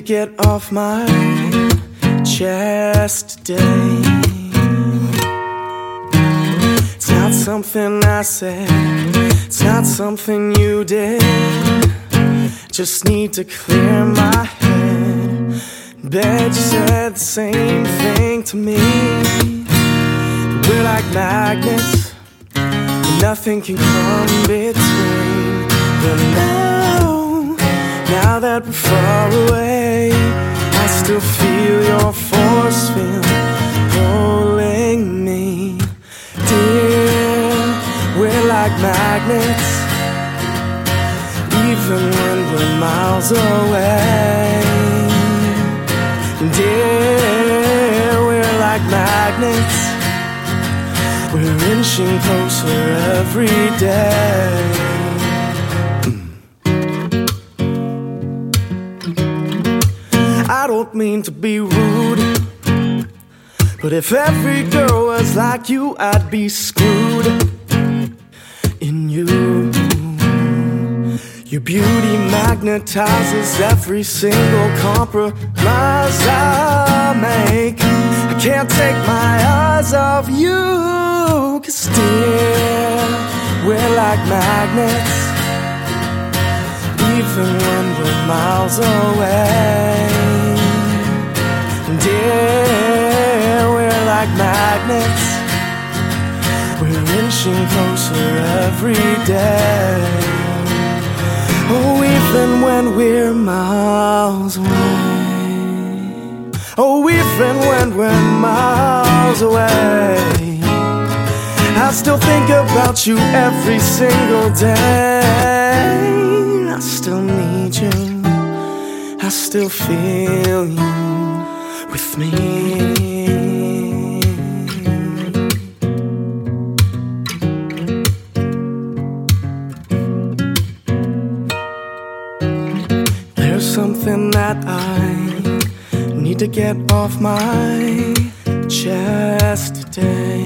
get off my chest today. It's not something I said, it's not something you did. Just need to clear my head. Bet you said the same thing to me. We're like magnets, and nothing can come between. But now that we're far away, I still feel your force field pulling me. Dear, we're like magnets, even when we're miles away. Dear, we're like magnets, we're inching closer every day. I don't mean to be rude, but if every girl was like you, I'd be screwed. In you, your beauty magnetizes every single compromise I make. I can't take my eyes off you, 'cause dear, we're like magnets, even when we're miles away. Dear, we're like magnets, we're inching closer every day. Oh, even when we're miles away. Oh, even when we're miles away, I still think about you every single day. I still need you, I still feel you with me. There's something that I need to get off my chest today.